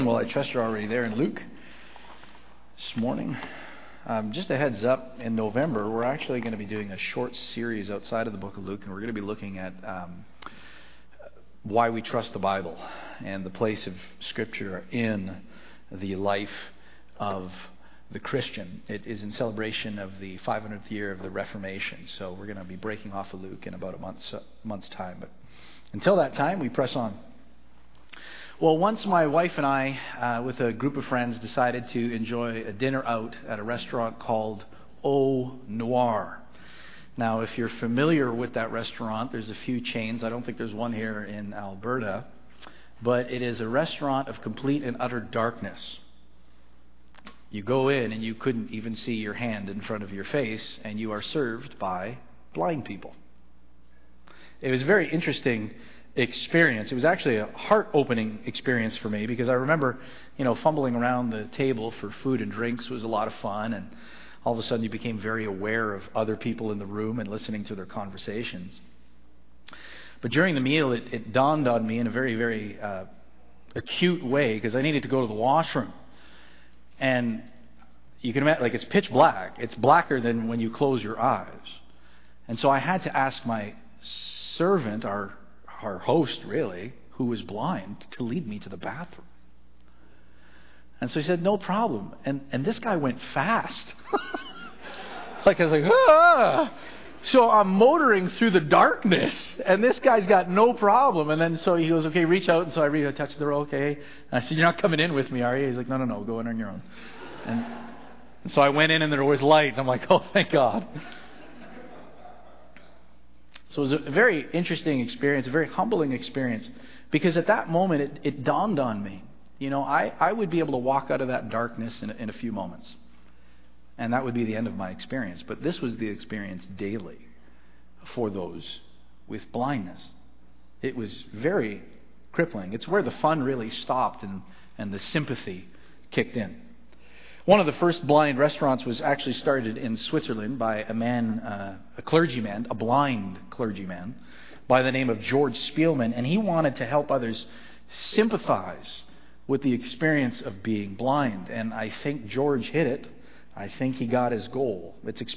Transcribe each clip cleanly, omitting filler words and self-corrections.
Well, I trust you're already there in Luke this morning. Just a heads up, in November, we're actually going to be doing a short series outside of the book of Luke, and we're going to be looking at why we trust the Bible and the place of Scripture in the life of the Christian. It is in celebration of the 500th year of the Reformation, so we're going to be breaking off of Luke in about a month's time. But until that time, we press on. Well, once my wife and I, with a group of friends, decided to enjoy a dinner out at a restaurant called Au Noir. Now, if you're familiar with that restaurant, there's a few chains. I don't think there's one here in Alberta. But it is a restaurant of complete and utter darkness. You go in and you couldn't even see your hand in front of your face, and you are served by blind people. It was a very interesting experience. It was actually a heart-opening experience for me, because I remember, fumbling around the table for food and drinks was a lot of fun, and all of a sudden you became very aware of other people in the room and listening to their conversations. But during the meal, it dawned on me in a very, very acute way, because I needed to go to the washroom. And you can imagine, it's pitch black. It's blacker than when you close your eyes. And so I had to ask my servant, our host, really, who was blind, to lead me to the bathroom. And so he said, no problem. And this guy went fast. I was like, ah! So I'm motoring through the darkness, and this guy's got no problem. And then so he goes, okay, reach out. And so I touched the door, okay. And I said, you're not coming in with me, are you? He's like, no, go in on your own. And so I went in, and there was light. I'm like, oh, thank God. So it was a very interesting experience, a very humbling experience, because at that moment it dawned on me, I would be able to walk out of that darkness in a few moments. And that would be the end of my experience. But this was the experience daily for those with blindness. It was very crippling. It's where the fun really stopped and the sympathy kicked in. One of the first blind restaurants was actually started in Switzerland by a blind clergyman by the name of George Spielman, and he wanted to help others sympathize with the experience of being blind. And I think George hit it. I think he got his goal.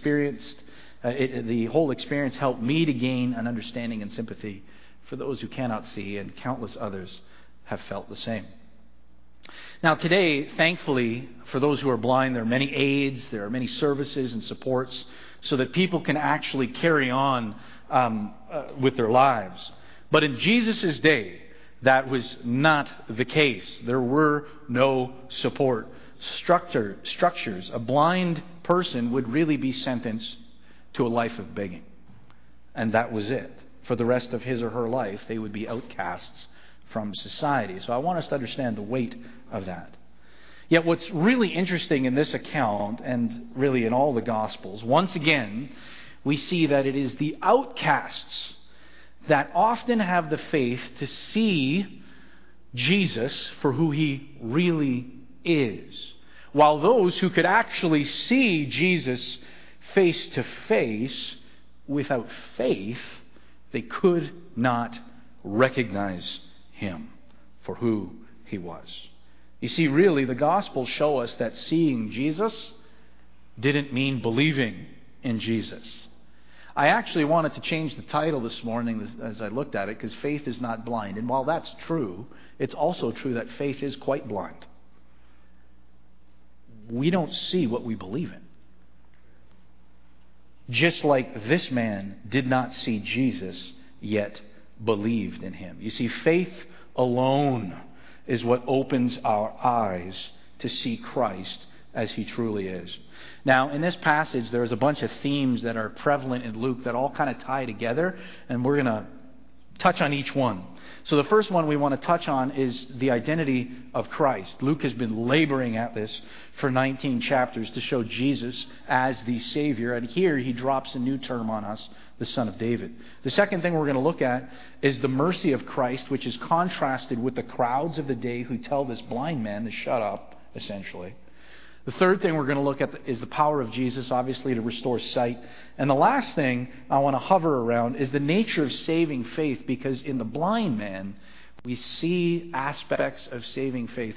The whole experience helped me to gain an understanding and sympathy for those who cannot see, and countless others have felt the same. Now today, thankfully, for those who are blind, there are many aids, there are many services and supports so that people can actually carry on with their lives. But in Jesus' day, that was not the case. There were no support structures. A blind person would really be sentenced to a life of begging. And that was it. For the rest of his or her life, they would be outcasts from society. So I want us to understand the weight of that. Yet what's really interesting in this account, and really in all the Gospels, once again, we see that it is the outcasts that often have the faith to see Jesus for who he really is. While those who could actually see Jesus face to face without faith, they could not recognize him for who he was. You see, really, the Gospels show us that seeing Jesus didn't mean believing in Jesus. I actually wanted to change the title this morning as I looked at it, because faith is not blind. And while that's true, it's also true that faith is quite blind. We don't see what we believe in. Just like this man did not see Jesus, yet believed in him. You see, faith alone is what opens our eyes to see Christ as he truly is. Now, in this passage, there's a bunch of themes that are prevalent in Luke that all kind of tie together, and we're going to touch on each one. So the first one we want to touch on is the identity of Christ. Luke has been laboring at this for 19 chapters to show Jesus as the Savior, and here he drops a new term on us, the Son of David. The second thing we're going to look at is the mercy of Christ, which is contrasted with the crowds of the day who tell this blind man to shut up, essentially. The third thing we're going to look at is the power of Jesus, obviously, to restore sight. And the last thing I want to hover around is the nature of saving faith, because in the blind man, we see aspects of saving faith that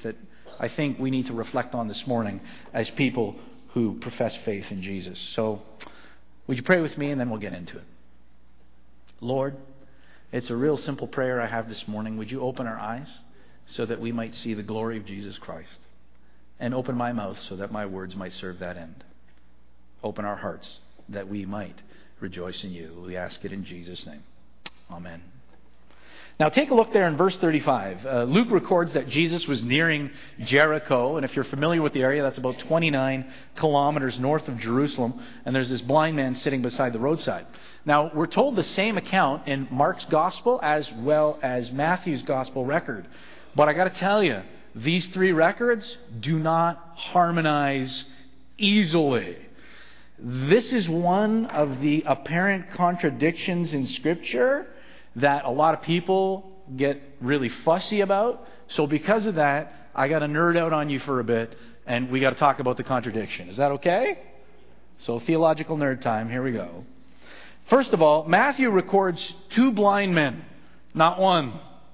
I think we need to reflect on this morning as people who profess faith in Jesus. So, would you pray with me, and then we'll get into it. Lord, it's a real simple prayer I have this morning. Would you open our eyes so that we might see the glory of Jesus Christ? And open my mouth so that my words might serve that end. Open our hearts that we might rejoice in you. We ask it in Jesus' name. Amen. Now take a look there in verse 35. Luke records that Jesus was nearing Jericho, and if you're familiar with the area, that's about 29 kilometers north of Jerusalem, and there's this blind man sitting beside the roadside. Now, we're told the same account in Mark's Gospel as well as Matthew's Gospel record. But I got to tell you, these three records do not harmonize easily. This is one of the apparent contradictions in Scripture that a lot of people get really fussy about. So because of that, I got to nerd out on you for a bit, and we got to talk about the contradiction. Is that okay? So theological nerd time. Here we go. First of all, Matthew records two blind men, not one.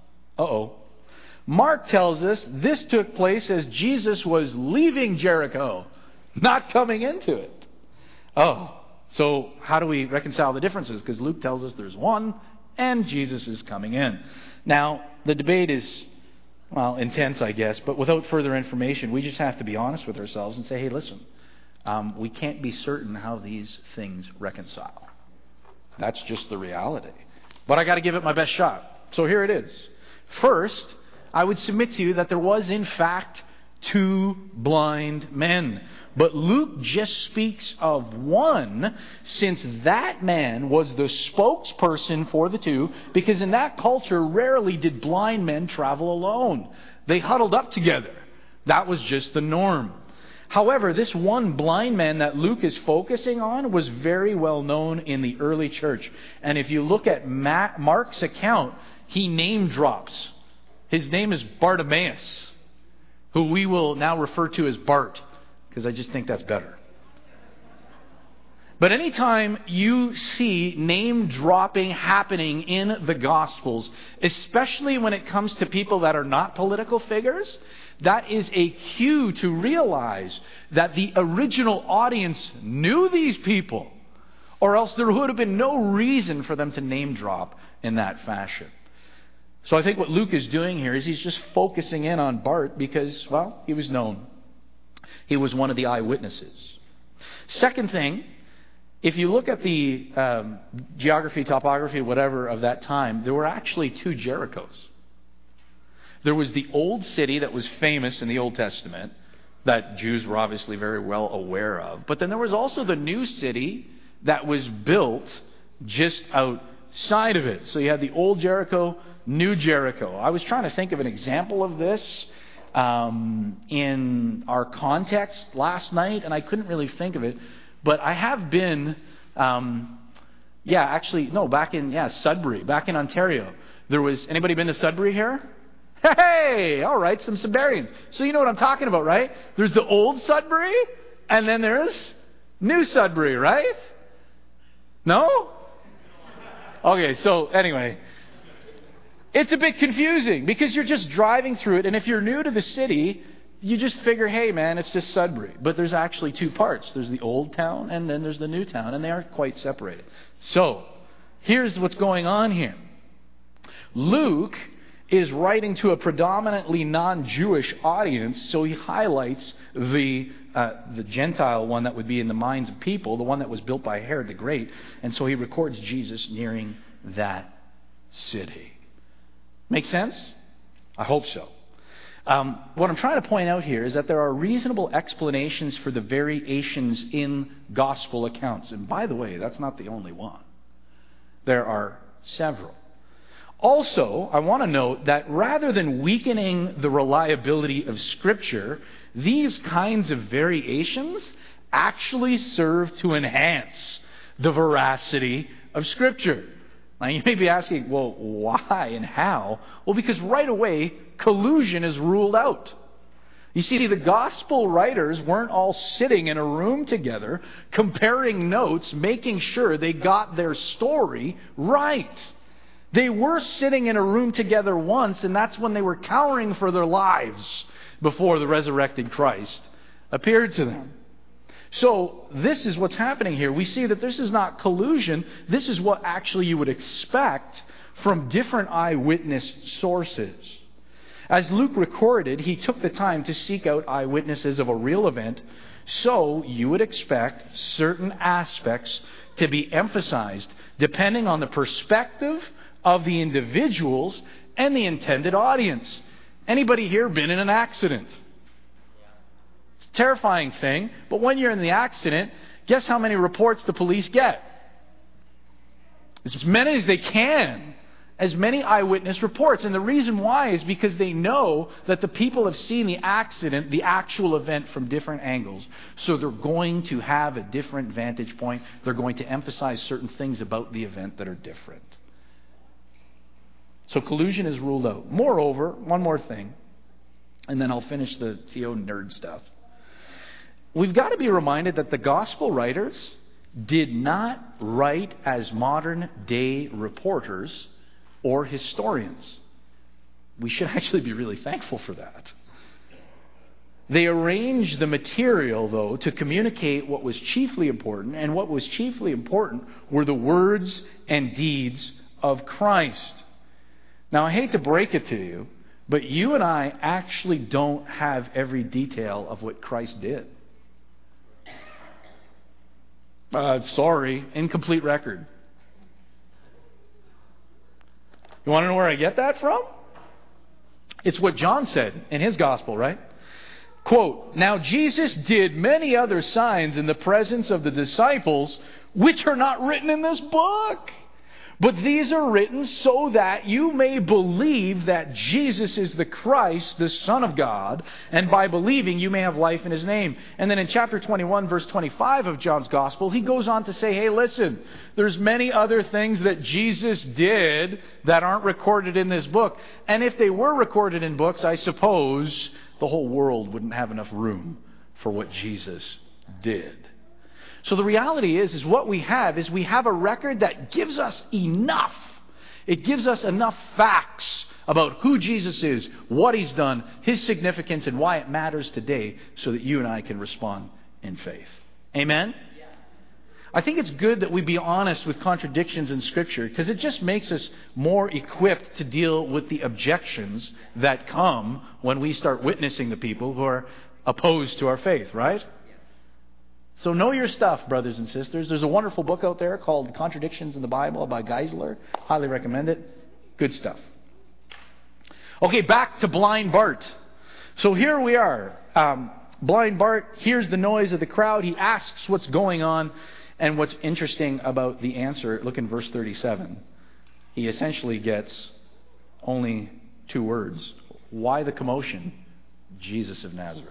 Mark tells us this took place as Jesus was leaving Jericho, not coming into it. So how do we reconcile the differences? Because Luke tells us there's one, and Jesus is coming in. Now, the debate is, intense, I guess, but without further information, we just have to be honest with ourselves and say, hey, listen, we can't be certain how these things reconcile. That's just the reality. But I got to give it my best shot. So here it is. First, I would submit to you that there was, in fact, two blind men. But Luke just speaks of one, since that man was the spokesperson for the two, because in that culture, rarely did blind men travel alone. They huddled up together. That was just the norm. However, this one blind man that Luke is focusing on was very well known in the early church. And if you look at Mark's account, he name drops. His name is Bartimaeus, who we will now refer to as Bart, because I just think that's better. But anytime you see name dropping happening in the Gospels, especially when it comes to people that are not political figures, that is a cue to realize that the original audience knew these people, or else there would have been no reason for them to name drop in that fashion. So I think what Luke is doing here is he's just focusing in on Bart because, he was known. He was one of the eyewitnesses. Second thing, if you look at the geography, topography, whatever of that time, there were actually two Jerichos. There was the old city that was famous in the Old Testament, that Jews were obviously very well aware of. But then there was also the new city that was built just outside of it. So you had the old Jericho, new Jericho. I was trying to think of an example of this in our context last night, and I couldn't really think of it. But I have been, back in Sudbury, back in Ontario. There was, anybody been to Sudbury here? Hey, all right, some Sudburyans. So you know what I'm talking about, right? There's the old Sudbury, and then there's new Sudbury, right? No? Okay, so anyway, it's a bit confusing because you're just driving through it, and if you're new to the city, you just figure, hey man, it's just Sudbury. But there's actually two parts. There's the old town, and then there's the new town, and they are quite separated. So, here's what's going on here. Luke is writing to a predominantly non-Jewish audience, so he highlights the Gentile one that would be in the minds of people, the one that was built by Herod the Great, and so he records Jesus nearing that city. Make sense? I hope so. What I'm trying to point out here is that there are reasonable explanations for the variations in gospel accounts. And by the way, that's not the only one. There are several. Also, I want to note that rather than weakening the reliability of Scripture, these kinds of variations actually serve to enhance the veracity of Scripture. Now, you may be asking, well, why and how? Well, because right away, collusion is ruled out. You see, the gospel writers weren't all sitting in a room together, comparing notes, making sure they got their story right. They were sitting in a room together once, and that's when they were cowering for their lives, before the resurrected Christ appeared to them. So this is what's happening here. We see that this is not collusion. This is what actually you would expect from different eyewitness sources. As Luke recorded, he took the time to seek out eyewitnesses of a real event, so you would expect certain aspects to be emphasized depending on the perspective of the individuals and the intended audience. Anybody here been in an accident? It's a terrifying thing, but when you're in the accident, guess how many reports the police get? As many as they can. As many eyewitness reports. And the reason why is because they know that the people have seen the accident, the actual event, from different angles. So they're going to have a different vantage point. They're going to emphasize certain things about the event that are different. So collusion is ruled out. Moreover, one more thing, and then I'll finish the Theo nerd stuff. We've got to be reminded that the gospel writers did not write as modern day reporters or historians. We should actually be really thankful for that. They arranged the material, though, to communicate what was chiefly important, and what was chiefly important were the words and deeds of Christ. Now, I hate to break it to you, but you and I actually don't have every detail of what Christ did. Sorry, incomplete record. You want to know where I get that from? It's what John said in his gospel, right? Quote, "Now Jesus did many other signs in the presence of the disciples, which are not written in this book. But these are written so that you may believe that Jesus is the Christ, the Son of God, and by believing you may have life in His name." And then in chapter 21, verse 25 of John's Gospel, he goes on to say, hey, listen, there's many other things that Jesus did that aren't recorded in this book. And if they were recorded in books, I suppose the whole world wouldn't have enough room for what Jesus did. So the reality is what we have is we have a record that gives us enough. It gives us enough facts about who Jesus is, what He's done, His significance, and why it matters today so that you and I can respond in faith. Amen? I think it's good that we be honest with contradictions in Scripture because it just makes us more equipped to deal with the objections that come when we start witnessing to people who are opposed to our faith, right? So know your stuff, brothers and sisters. There's a wonderful book out there called Contradictions in the Bible by Geisler. Highly recommend it. Good stuff. Okay, back to Blind Bart. So here we are. Blind Bart hears the noise of the crowd. He asks what's going on. And what's interesting about the answer, look in verse 37. He essentially gets only 2 words. Why the commotion? Jesus of Nazareth.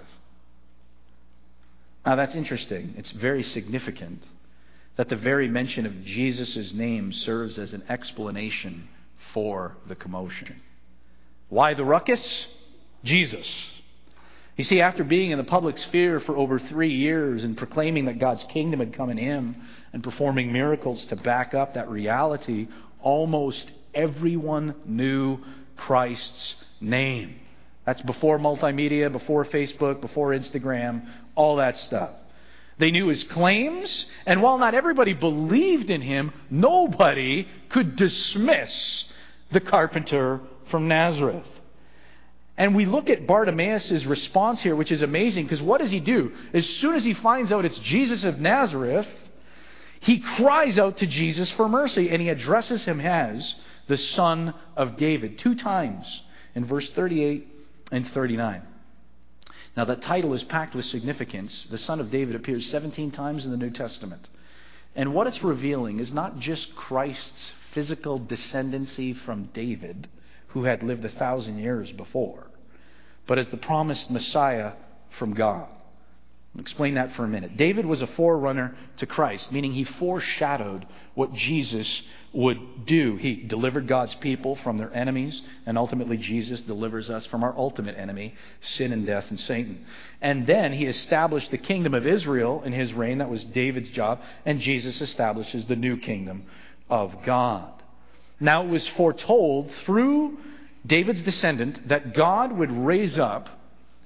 Now that's interesting. It's very significant that the very mention of Jesus' name serves as an explanation for the commotion. Why the ruckus? Jesus. You see, after being in the public sphere for over 3 years and proclaiming that God's kingdom had come in Him and performing miracles to back up that reality, almost everyone knew Christ's name. That's before multimedia, before Facebook, before Instagram, all that stuff. They knew His claims, and while not everybody believed in Him, nobody could dismiss the carpenter from Nazareth. And we look at Bartimaeus' response here, which is amazing, because what does he do? As soon as he finds out it's Jesus of Nazareth, he cries out to Jesus for mercy, and he addresses Him as the Son of David 2 times in verse 38 and 39. Now that title is packed with significance. The Son of David appears 17 times in the New Testament. And what it's revealing is not just Christ's physical descendancy from David, who had lived 1,000 years before, but as the promised Messiah from God. I'll explain that for a minute. David was a forerunner to Christ, meaning he foreshadowed what Jesus would do. He delivered God's people from their enemies, and ultimately Jesus delivers us from our ultimate enemy, sin and death and Satan. And then he established the kingdom of Israel in his reign. That was David's job. And Jesus establishes the new kingdom of God. Now it was foretold through David's descendant that God would raise up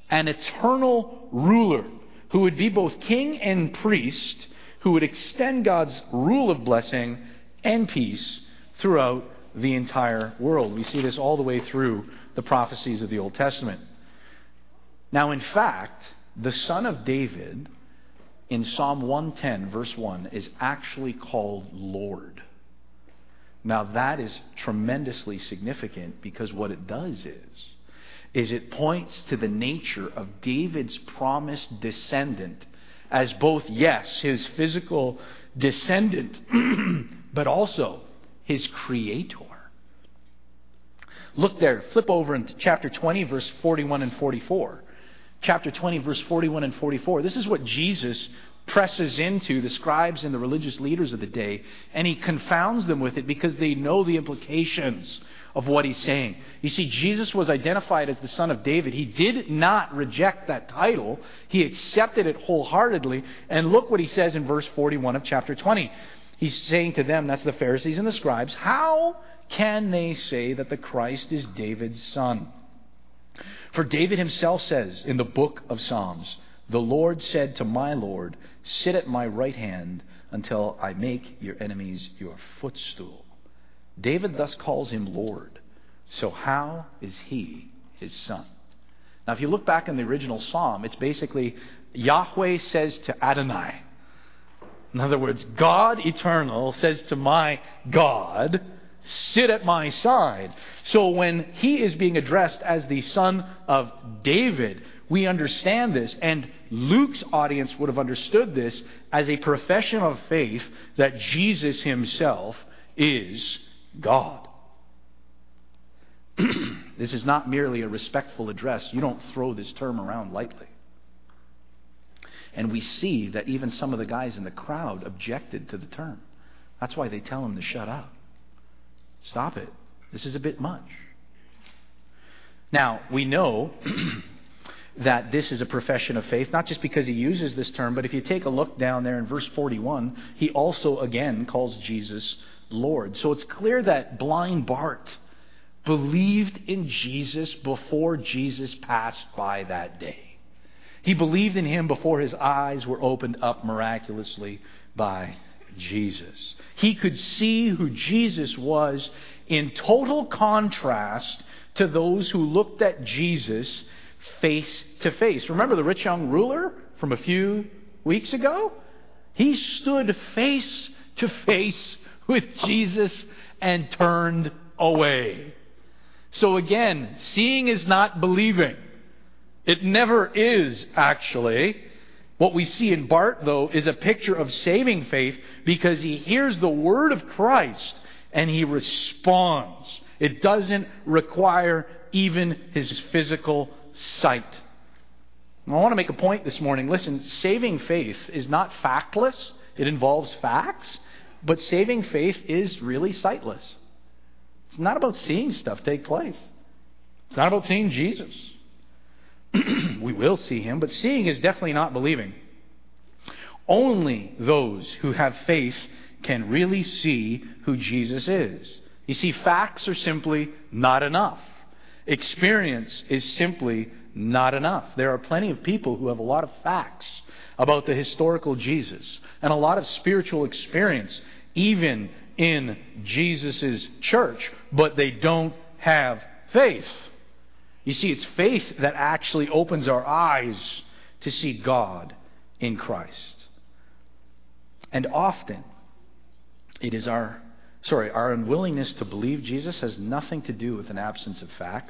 an eternal ruler who would be both king and priest, who would extend God's rule of blessing and peace throughout the entire world. We see this all the way through the prophecies of the Old Testament. Now, in fact, the Son of David in Psalm 110, verse 1, is actually called Lord. Now, that is tremendously significant because what it does is it points to the nature of David's promised descendant as both, yes, his physical descendant, but also his creator. Look there, flip over into chapter 20, verse 41 and 44. Chapter 20, verse 41 and 44. This is what Jesus presses into the scribes and the religious leaders of the day, and he confounds them with it because they know the implications of what he's saying. You see, Jesus was identified as the Son of David. He did not reject that title. He accepted it wholeheartedly. And look what he says in verse 41 of chapter 20. He's saying to them, that's the Pharisees and the scribes, how can they say that the Christ is David's son? For David himself says in the book of Psalms, the Lord said to my Lord, sit at my right hand until I make your enemies your footstool. David thus calls him Lord. So how is he his son? Now, if you look back in the original psalm, it's basically Yahweh says to Adonai. In other words, God eternal says to my God, sit at my side. So when he is being addressed as the son of David, we understand this. And Luke's audience would have understood this as a profession of faith that Jesus himself is God. This is not merely a respectful address. You don't throw this term around lightly. And we see that even some of the guys in the crowd objected to the term. That's why they tell him to shut up. Stop it. This is a bit much. Now, we know that this is a profession of faith, not just because he uses this term, but if you take a look down there in verse 41, he also again calls Jesus Lord. So it's clear that blind Bart believed in Jesus before Jesus passed by that day. He believed in him before his eyes were opened up miraculously by Jesus. He could see who Jesus was in total contrast to those who looked at Jesus face to face. Remember the rich young ruler from a few weeks ago? He stood face to face with Jesus and turned away. So again, seeing is not believing. It never is, actually. What we see in Bart, though, is a picture of saving faith because he hears the word of Christ and he responds. It doesn't require even his physical sight. I want to make a point this morning. Listen, saving faith is not factless. It involves facts. But saving faith is really sightless. It's not about seeing stuff take place. It's not about seeing Jesus. We will see him, but seeing is definitely not believing. Only those who have faith can really see who Jesus is. You see, facts are simply not enough. Experience is simply not enough. There are plenty of people who have a lot of facts about the historical Jesus and a lot of spiritual experience, even in Jesus' church, but they don't have faith. You see, it's faith that actually opens our eyes to see God in Christ. And often, it is our unwillingness to believe Jesus has nothing to do with an absence of facts,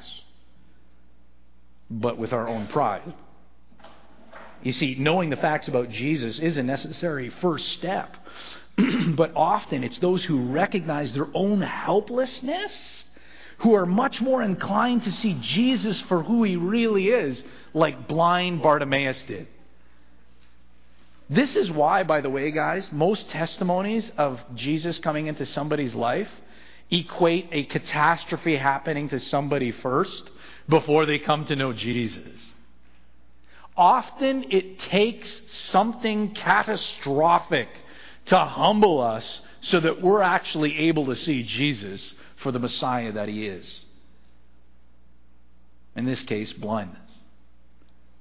but with our own pride. You see, knowing the facts about Jesus is a necessary first step. But often it's those who recognize their own helplessness who are much more inclined to see Jesus for who he really is, like blind Bartimaeus did. This is why, by the way, guys, most testimonies of Jesus coming into somebody's life equate a catastrophe happening to somebody first before they come to know Jesus. Often it takes something catastrophic to humble us so that we're actually able to see Jesus for the Messiah that he is. In this case, blindness.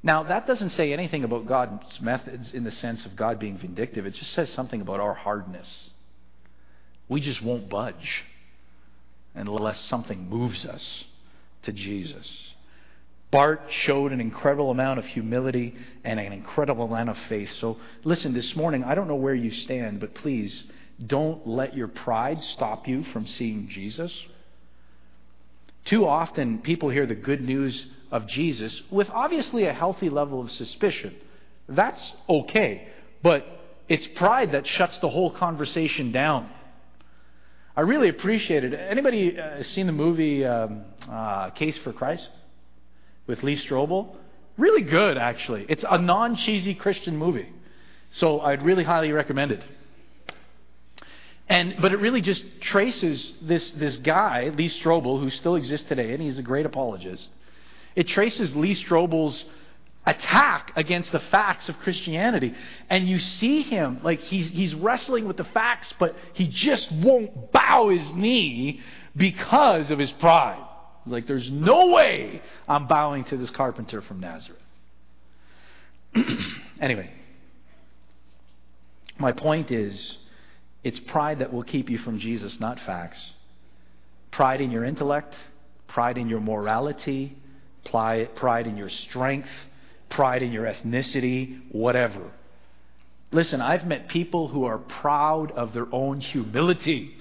Now, that doesn't say anything about God's methods in the sense of God being vindictive. It just says something about our hardness. We just won't budge unless something moves us to Jesus. Bart showed an incredible amount of humility and an incredible amount of faith. So listen, this morning, I don't know where you stand, but please don't let your pride stop you from seeing Jesus. Too often, people hear the good news of Jesus with obviously a healthy level of suspicion. That's okay, but it's pride that shuts the whole conversation down. I really appreciate it. Anybody seen the movie Case for Christ with Lee Strobel? Really good, actually. It's a non-cheesy Christian movie. So I'd really highly recommend it. But it really just traces this guy, Lee Strobel, who still exists today, and he's a great apologist. It traces Lee Strobel's attack against the facts of Christianity. And you see him, like he's wrestling with the facts, but he just won't bow his knee because of his pride. He's like, there's no way I'm bowing to this carpenter from Nazareth. Anyway, my point is, it's pride that will keep you from Jesus, not facts. Pride in your intellect, pride in your morality, pride in your strength, pride in your ethnicity, whatever. Listen, I've met people who are proud of their own humility.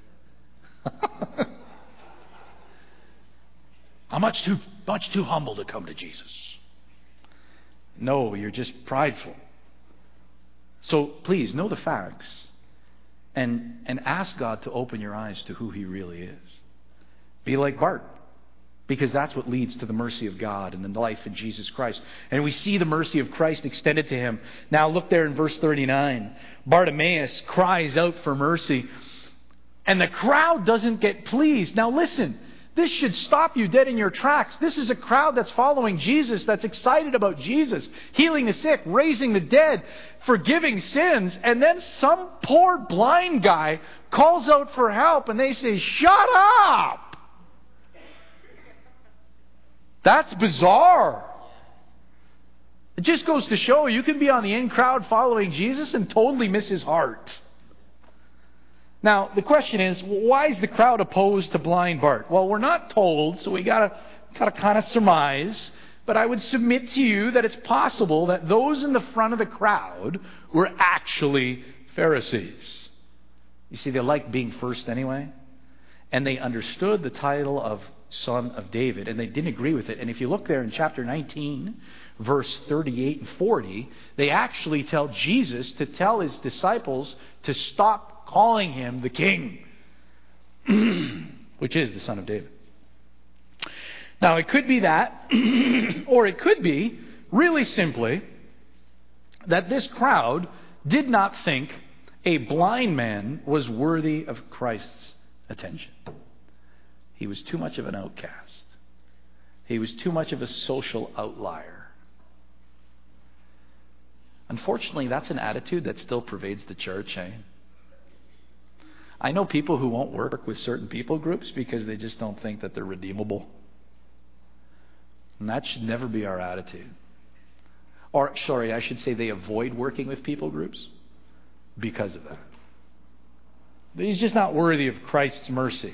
I'm much too humble to come to Jesus. No, you're just prideful. So please, know the facts and ask God to open your eyes to who He really is. Be like Bart. Because that's what leads to the mercy of God and the life in Jesus Christ. And we see the mercy of Christ extended to him. Now look there in verse 39. Bartimaeus cries out for mercy. And the crowd doesn't get pleased. Now listen, this should stop you dead in your tracks. This is a crowd that's following Jesus, that's excited about Jesus, healing the sick, raising the dead, forgiving sins. And then some poor blind guy calls out for help and they say, "Shut up!" That's bizarre. It just goes to show you can be on the in crowd following Jesus and totally miss His heart. Now, the question is, why is the crowd opposed to blind Bart? Well, we're not told, so we gotta kind of surmise. But I would submit to you that it's possible that those in the front of the crowd were actually Pharisees. You see, they liked being first anyway. And they understood the title of Son of David, and they didn't agree with it. And if you look there in chapter 19, verse 38 and 40, they actually tell Jesus to tell His disciples to stop calling Him the King, which is the Son of David. Now, it could be that, or it could be, really simply, that this crowd did not think a blind man was worthy of Christ's attention. He was too much of an outcast. He was too much of a social outlier. Unfortunately, that's an attitude that still pervades the church. I know people who won't work with certain people groups because they just don't think that they're redeemable. And that should never be our attitude. Or, sorry, I should say they avoid working with people groups because of that. He's just not worthy of Christ's mercy.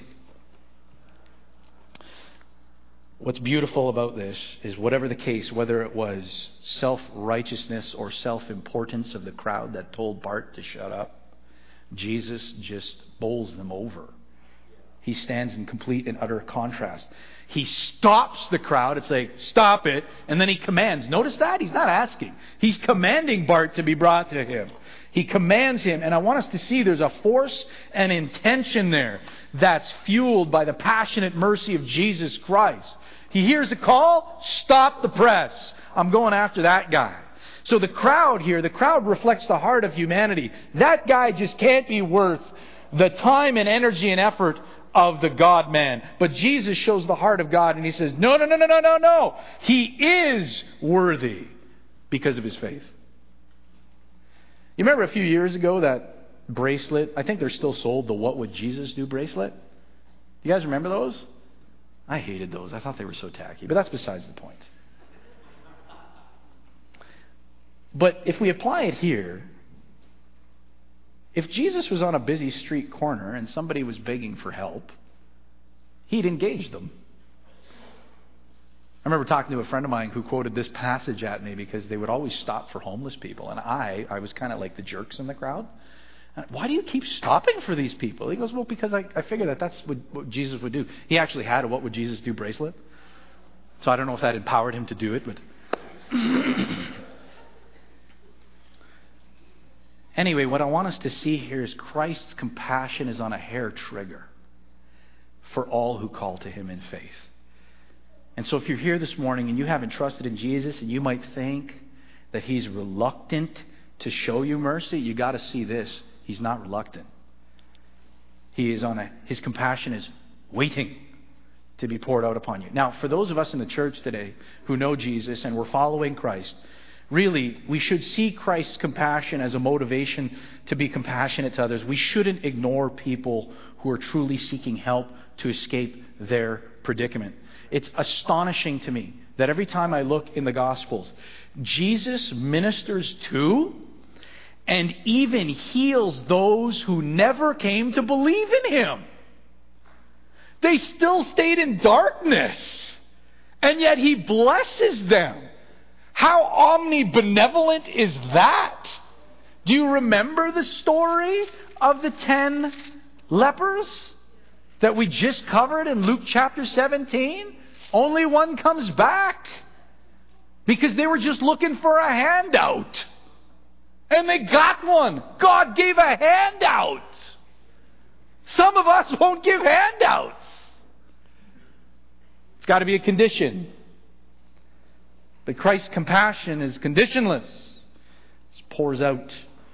What's beautiful about this is whatever the case, whether it was self-righteousness or self-importance of the crowd that told Bart to shut up, Jesus just bowls them over. He stands in complete and utter contrast. He stops the crowd. It's like, stop it. And then He commands. Notice that? He's not asking. He's commanding Bart to be brought to Him. He commands him. And I want us to see there's a force and intention there that's fueled by the passionate mercy of Jesus Christ. He hears a call, stop the press. I'm going after that guy. So the crowd here, the crowd reflects the heart of humanity. That guy just can't be worth the time and energy and effort of the God-man. But Jesus shows the heart of God and He says, no. He is worthy because of His faith. You remember a few years ago that bracelet? I think they're still sold, the What Would Jesus Do bracelet. You guys remember those? I hated those. I thought they were so tacky. But that's besides the point. But if we apply it here, if Jesus was on a busy street corner and somebody was begging for help, he'd engage them. I remember talking to a friend of mine who quoted this passage at me because they would always stop for homeless people. And I was kind of like the jerks in the crowd. Why do you keep stopping for these people? He goes, well, because I figure that's what Jesus would do. He actually had a What Would Jesus Do bracelet. So I don't know if that empowered him to do it, but... Anyway, what I want us to see here is Christ's compassion is on a hair trigger for all who call to him in faith. And so if you're here this morning and you haven't trusted in Jesus and you might think that he's reluctant to show you mercy, you got to see this. He's not reluctant. His compassion is waiting to be poured out upon you. Now, for those of us in the church today who know Jesus and we're following Christ, really, we should see Christ's compassion as a motivation to be compassionate to others. We shouldn't ignore people who are truly seeking help to escape their predicament. It's astonishing to me that every time I look in the Gospels, Jesus ministers to and even heals those who never came to believe in him. They still stayed in darkness, and yet he blesses them. How omnibenevolent is that? Do you remember the story of the 10 lepers that we just covered in Luke chapter 17? Only one comes back because they were just looking for a handout. And they got one. God gave a handout. Some of us won't give handouts. It's got to be a condition. But Christ's compassion is conditionless. It pours out.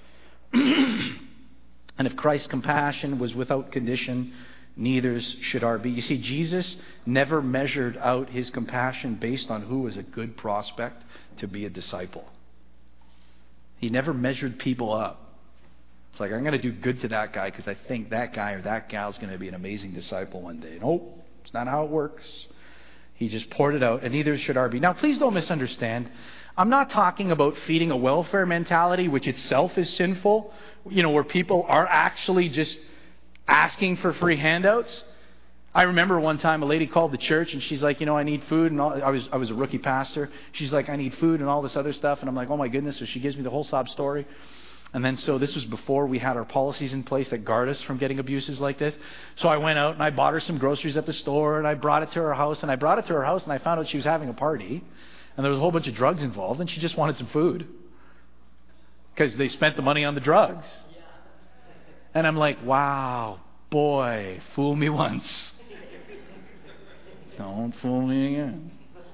And if Christ's compassion was without condition, neither should our be. You see, Jesus never measured out his compassion based on who was a good prospect to be a disciple. He never measured people up. It's like, I'm going to do good to that guy because I think that guy or that gal is going to be an amazing disciple one day. Nope, it's not how it works. He just poured it out, and neither should our be. Now, please don't misunderstand. I'm not talking about feeding a welfare mentality, which itself is sinful, where people are actually just asking for free handouts. I remember one time a lady called the church and she's like, I need food, and I was a rookie pastor. She's like, I need food and all this other stuff, and I'm like, oh my goodness. So she gives me the whole sob story. And then so this was before we had our policies in place that guard us from getting abuses like this. So I went out and I bought her some groceries at the store and I brought it to her house, and I found out she was having a party and there was a whole bunch of drugs involved, and she just wanted some food because they spent the money on the drugs. And I'm like, wow, boy, fool me once. Don't fool me again.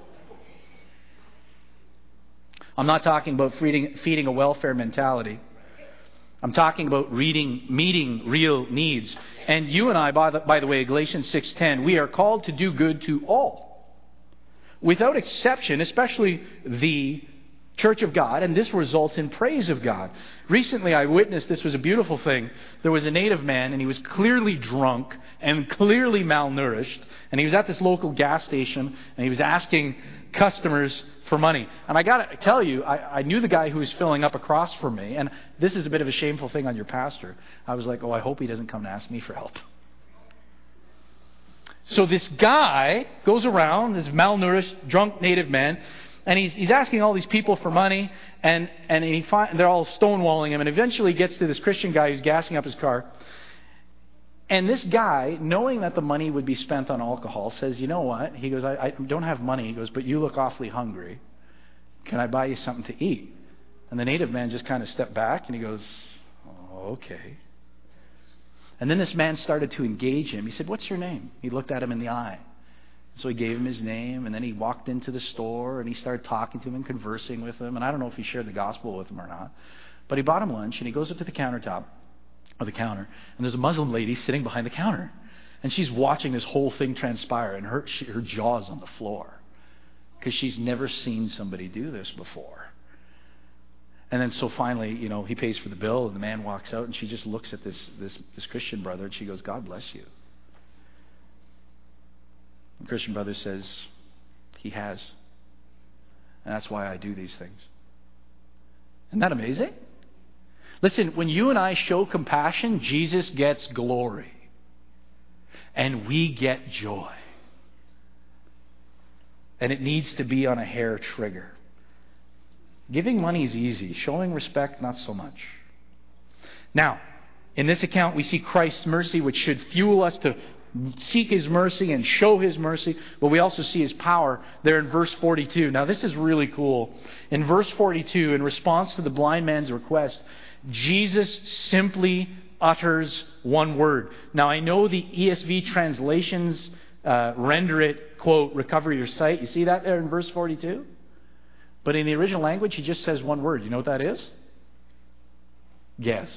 I'm not talking about feeding a welfare mentality. I'm talking about meeting real needs. And you and I, by the way, Galatians 6:10, we are called to do good to all, without exception, especially the church of God, and this results in praise of God. Recently I witnessed, this was a beautiful thing. There was a native man, and he was clearly drunk and clearly malnourished, and he was at this local gas station, and he was asking customers for money. And I got to tell you, I knew the guy who was filling up across from me, and this is a bit of a shameful thing on your pastor. I was like, I hope he doesn't come and ask me for help. So this guy goes around, this malnourished, drunk native man, and he's asking all these people for money, and they're all stonewalling him, and eventually gets to this Christian guy who's gassing up his car. And this guy, knowing that the money would be spent on alcohol, says, you know what? He goes, I don't have money. He goes, but you look awfully hungry. Can I buy you something to eat? And the native man just kind of stepped back, and he goes, okay. And then this man started to engage him. He said, what's your name? He looked at him in the eye. So he gave him his name, and then he walked into the store, and he started talking to him and conversing with him. And I don't know if he shared the gospel with him or not. But he bought him lunch, and he goes up to the counter, and there's a Muslim lady sitting behind the counter. And she's watching this whole thing transpire, and her jaw's on the floor because she's never seen somebody do this before. And then so finally, he pays for the bill, and the man walks out, and she just looks at this Christian brother, and she goes, God bless you. The Christian brother says, he has. And that's why I do these things. Isn't that amazing? Listen, when you and I show compassion, Jesus gets glory. And we get joy. And it needs to be on a hair trigger. Giving money is easy. Showing respect, not so much. Now, in this account, we see Christ's mercy, which should fuel us to seek His mercy and show His mercy. But we also see His power there in verse 42. Now, this is really cool. In verse 42, in response to the blind man's request, Jesus simply utters one word. Now, I know the ESV translations render it, quote, recover your sight. You see that there in verse 42? But in the original language, He just says one word. You know what that is? Guess.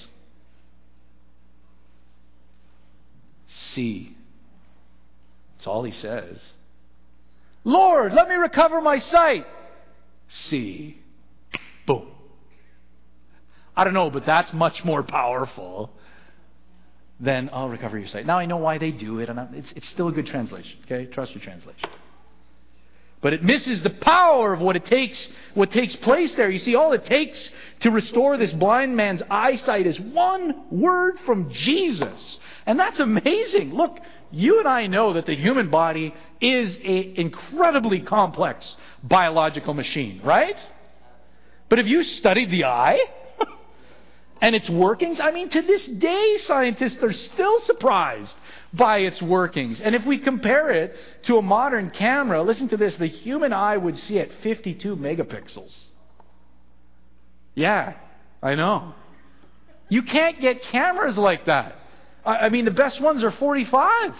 See. That's all He says. Lord, let me recover my sight. See. Boom. I don't know, but that's much more powerful than, I'll recover your sight. Now I know why they do it, and it's still a good translation. Okay, trust your translation. But it misses the power of what takes place there. You see, all it takes to restore this blind man's eyesight is one word from Jesus. And that's amazing. Look, you and I know that the human body is an incredibly complex biological machine, right? But have you studied the eye and its workings? I mean, to this day, scientists are still surprised by its workings. And if we compare it to a modern camera, listen to this, the human eye would see at 52 megapixels. Yeah, I know. You can't get cameras like that. I mean, the best ones are 45.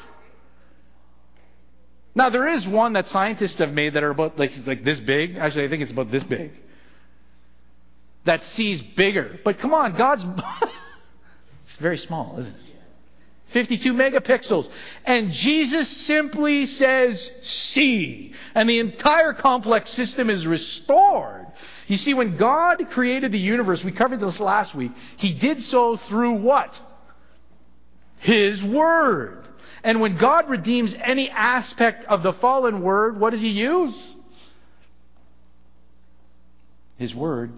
Now, there is one that scientists have made that are about like this big. Actually, I think it's about this big. That sees bigger. But come on, God's... It's very small, isn't it? 52 megapixels. And Jesus simply says, see. And the entire complex system is restored. You see, when God created the universe, we covered this last week, He did so through what? His Word. And when God redeems any aspect of the fallen Word, what does He use? His Word.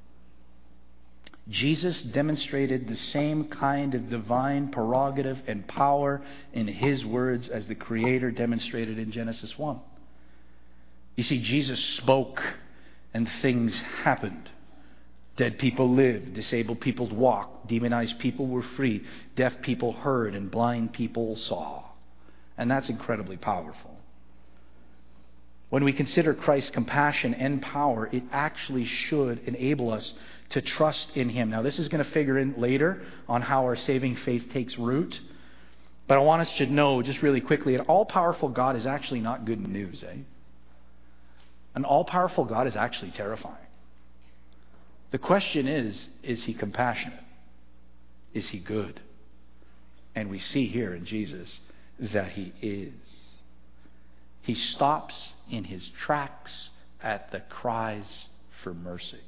Jesus demonstrated the same kind of divine prerogative and power in His words as the Creator demonstrated in Genesis 1. You see, Jesus spoke and things happened. Dead people lived, disabled people walked, demonized people were free, deaf people heard, and blind people saw. And that's incredibly powerful. When we consider Christ's compassion and power, it actually should enable us to trust in Him. Now, this is going to figure in later on how our saving faith takes root. But I want us to know, just really quickly, an all-powerful God is actually not good news, eh? An all-powerful God is actually terrifying. The question is He compassionate? Is He good? And we see here in Jesus that He is. He stops in His tracks at the cries for mercy.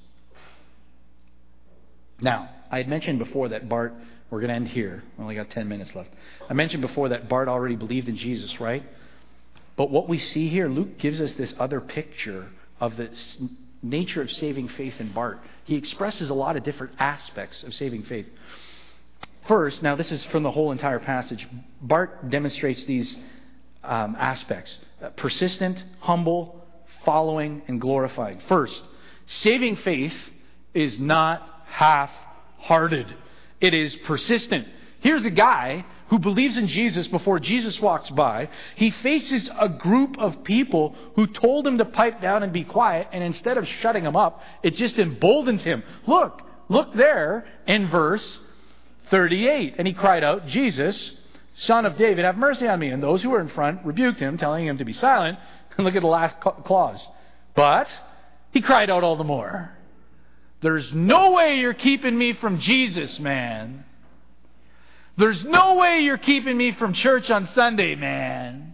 Now, I had mentioned before that Bart, we're going to end here. We only got 10 minutes left. I mentioned before that Bart already believed in Jesus, right? But what we see here, Luke gives us this other picture of the nature of saving faith in Bart. He expresses a lot of different aspects of saving faith. First, now this is from the whole entire passage, Bart demonstrates these aspects. Persistent, humble, following, and glorifying. First, saving faith is not half-hearted. It is persistent. Here's a guy who believes in Jesus before Jesus walks by. He faces a group of people who told him to pipe down and be quiet, and instead of shutting him up, it just emboldens him. Look there in verse 38. And he cried out, Jesus, Son of David, have mercy on me. And those who were in front rebuked him, telling him to be silent. And look at the last clause. But he cried out all the more. There's no way you're keeping me from Jesus, man. There's no way you're keeping me from church on Sunday, man.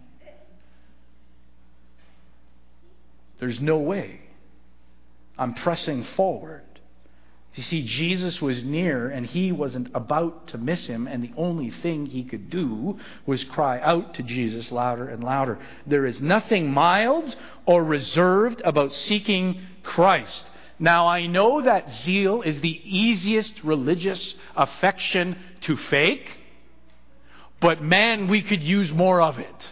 There's no way. I'm pressing forward. You see, Jesus was near and He wasn't about to miss him, and the only thing he could do was cry out to Jesus louder and louder. There is nothing mild or reserved about seeking Christ. Now, I know that zeal is the easiest religious affection to fake, but man, we could use more of it.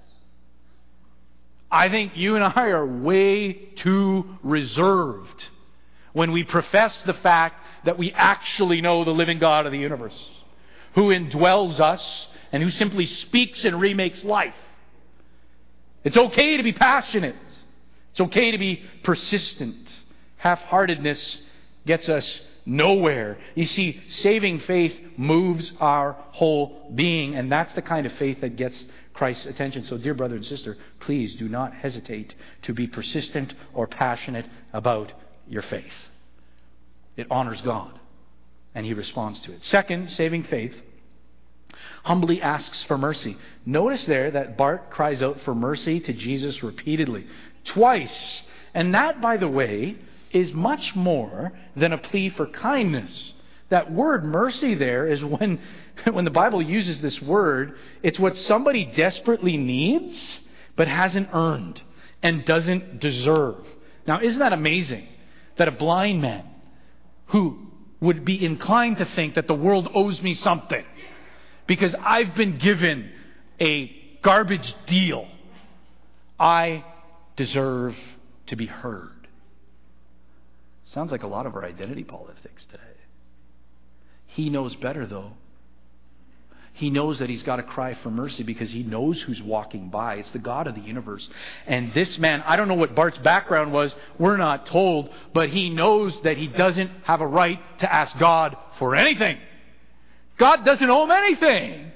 I think you and I are way too reserved when we profess the fact that we actually know the living God of the universe, who indwells us and who simply speaks and remakes life. It's okay to be passionate. It's okay to be persistent. Half-heartedness gets us nowhere. You see, saving faith moves our whole being, and that's the kind of faith that gets Christ's attention. So, dear brother and sister, please do not hesitate to be persistent or passionate about your faith. It honors God, and He responds to it. Second, saving faith humbly asks for mercy. Notice there that Bart cries out for mercy to Jesus repeatedly, twice. And that, by the way, is much more than a plea for kindness. That word mercy there is when the Bible uses this word, it's what somebody desperately needs but hasn't earned and doesn't deserve. Now, isn't that amazing? That a blind man who would be inclined to think that the world owes me something because I've been given a garbage deal, I deserve to be heard. Sounds like a lot of our identity politics today. He knows better, though. He knows that he's got to cry for mercy because he knows who's walking by. It's the God of the universe. And this man, I don't know what Bart's background was. We're not told. But he knows that he doesn't have a right to ask God for anything. God doesn't owe him anything.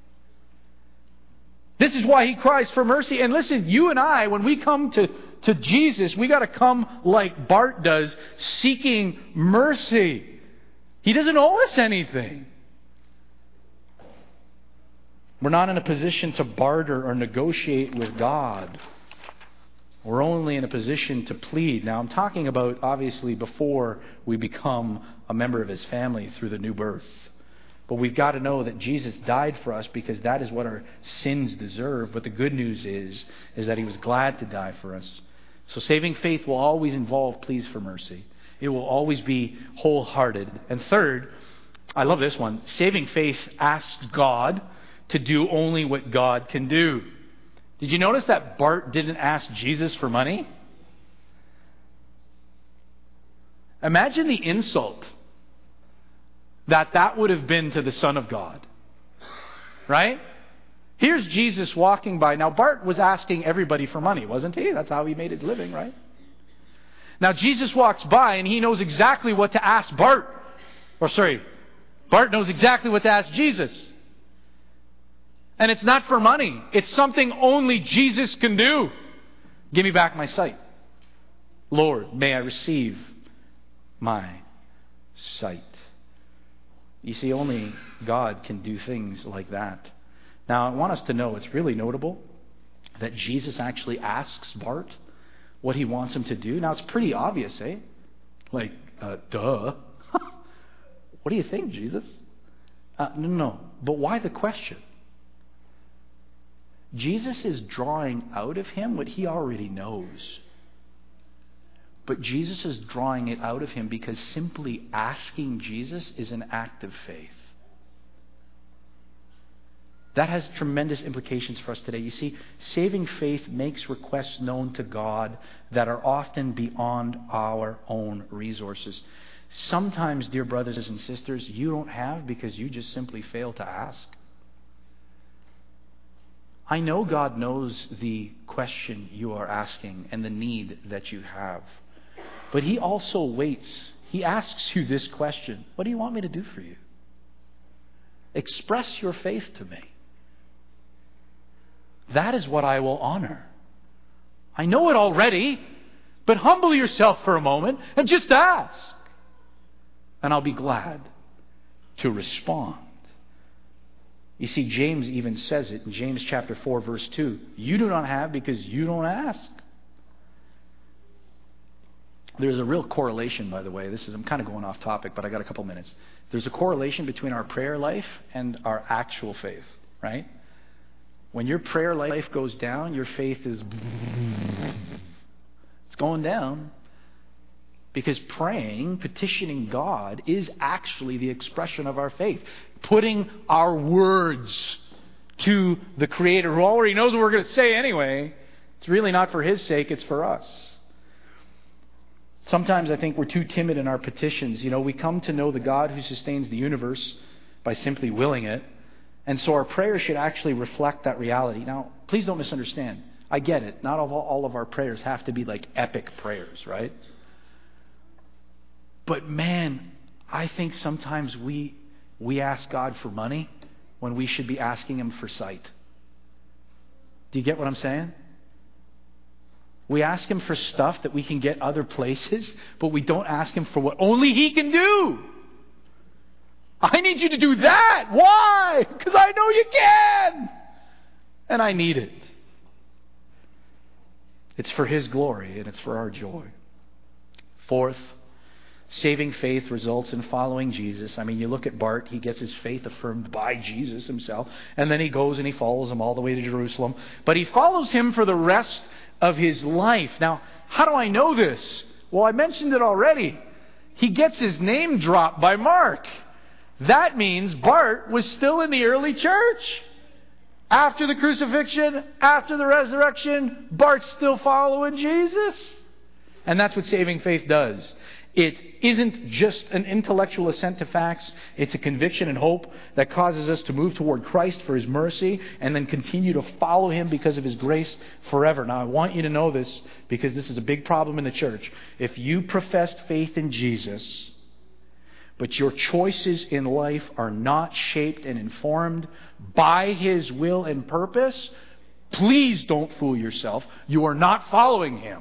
This is why he cries for mercy. And listen, you and I, when we come to Jesus, we got to come like Bart does, seeking mercy. He doesn't owe us anything. We're not in a position to barter or negotiate with God. We're only in a position to plead. Now, I'm talking about, obviously, before we become a member of His family through the new birth. But we've got to know that Jesus died for us because that is what our sins deserve. But the good news is that He was glad to die for us. So saving faith will always involve pleas for mercy. It will always be wholehearted. And third, I love this one. Saving faith asks God to do only what God can do. Did you notice that Bart didn't ask Jesus for money? Imagine the insult that would have been to the Son of God. Right? Here's Jesus walking by. Now, Bart was asking everybody for money, wasn't he? That's how he made his living, right? Now, Jesus walks by and he knows exactly what to ask Bart. Bart knows exactly what to ask Jesus. And it's not for money. It's something only Jesus can do. Give me back my sight. Lord, may I receive my sight. You see, only God can do things like that. Now, I want us to know it's really notable that Jesus actually asks Bart what he wants him to do. Now, it's pretty obvious, eh? Like, duh. What do you think, Jesus? No. But why the question? Jesus is drawing out of him what he already knows. But Jesus is drawing it out of him because simply asking Jesus is an act of faith. That has tremendous implications for us today. You see, saving faith makes requests known to God that are often beyond our own resources. Sometimes, dear brothers and sisters, you don't have because you just simply fail to ask. I know God knows the question you are asking and the need that you have. But He also waits. He asks you this question: what do you want me to do for you? Express your faith to me. That is what I will honor. I know it already, but humble yourself for a moment and just ask. And I'll be glad to respond. You see, James even says it in James chapter 4, verse 2. You do not have because you don't ask. There's a real correlation, by the way. I'm kind of going off topic, but I got a couple minutes. There's a correlation between our prayer life and our actual faith, right? When your prayer life goes down, your faith is... it's going down. Because praying, petitioning God, is actually the expression of our faith. Putting our words to the Creator who already knows what we're going to say anyway. It's really not for His sake, it's for us. Sometimes I think we're too timid in our petitions. We come to know the God who sustains the universe by simply willing it. And so our prayers should actually reflect that reality. Now, please don't misunderstand. I get it. Not all of our prayers have to be like epic prayers, right? But man, I think sometimes we ask God for money when we should be asking Him for sight. Do you get what I'm saying? We ask Him for stuff that we can get other places, but we don't ask Him for what only He can do. I need you to do that. Why? Because I know you can. And I need it. It's for His glory and it's for our joy. Fourth, saving faith results in following Jesus. You look at Bart, he gets his faith affirmed by Jesus Himself, and then he goes and he follows Him all the way to Jerusalem. But he follows Him for the rest of his life. Now, how do I know this? Well, I mentioned it already. He gets his name dropped by Mark. That means Bart was still in the early church. After the crucifixion, after the resurrection, Bart's still following Jesus. And that's what saving faith does. It isn't just an intellectual assent to facts. It's a conviction and hope that causes us to move toward Christ for His mercy and then continue to follow Him because of His grace forever. Now, I want you to know this because this is a big problem in the church. If you professed faith in Jesus, but your choices in life are not shaped and informed by His will and purpose, please don't fool yourself. You are not following Him.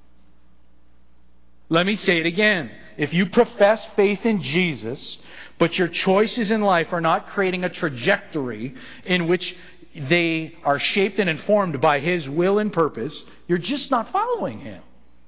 Let me say it again. If you profess faith in Jesus, but your choices in life are not creating a trajectory in which they are shaped and informed by His will and purpose, you're just not following Him.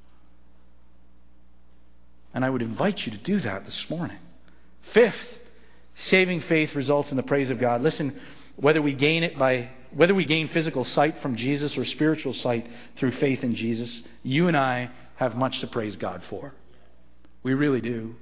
And I would invite you to do that this morning. Fifth, saving faith results in the praise of God. Listen, whether we gain physical sight from Jesus or spiritual sight through faith in Jesus, you and I have much to praise God for. We really do.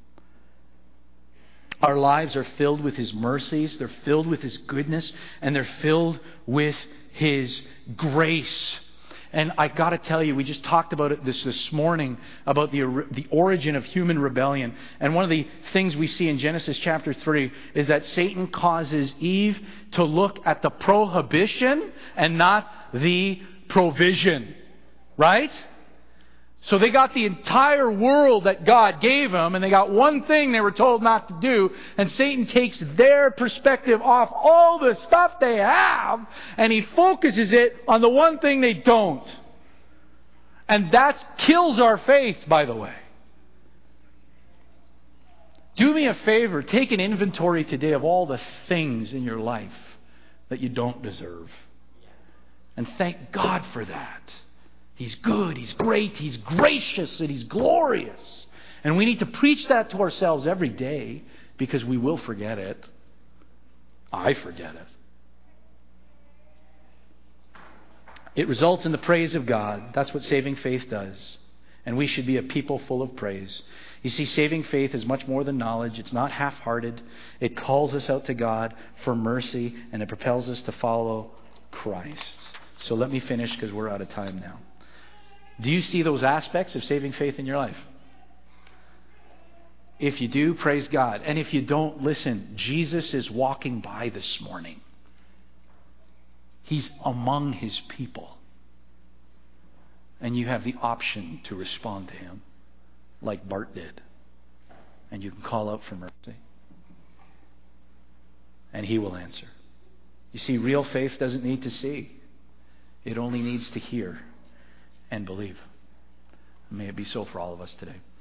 Our lives are filled with His mercies, they're filled with His goodness, and they're filled with His grace. And I got to tell you, we just talked about it this morning, about the origin of human rebellion. And one of the things we see in Genesis chapter 3 is that Satan causes Eve to look at the prohibition and not the provision. Right? So they got the entire world that God gave them, and they got one thing they were told not to do, and Satan takes their perspective off all the stuff they have, and he focuses it on the one thing they don't. And that kills our faith, by the way. Do me a favor, take an inventory today of all the things in your life that you don't deserve. And thank God for that. He's good, He's great, He's gracious, and He's glorious. And we need to preach that to ourselves every day because we will forget it. I forget it. It results in the praise of God. That's what saving faith does. And we should be a people full of praise. You see, saving faith is much more than knowledge. It's not half-hearted. It calls us out to God for mercy, and it propels us to follow Christ. So let me finish because we're out of time now. Do you see those aspects of saving faith in your life? If you do, praise God. And if you don't, listen, Jesus is walking by this morning. He's among His people. And you have the option to respond to Him like Bart did. And you can call out for mercy. And He will answer. You see, real faith doesn't need to see. It only needs to hear and believe. May it be so for all of us today.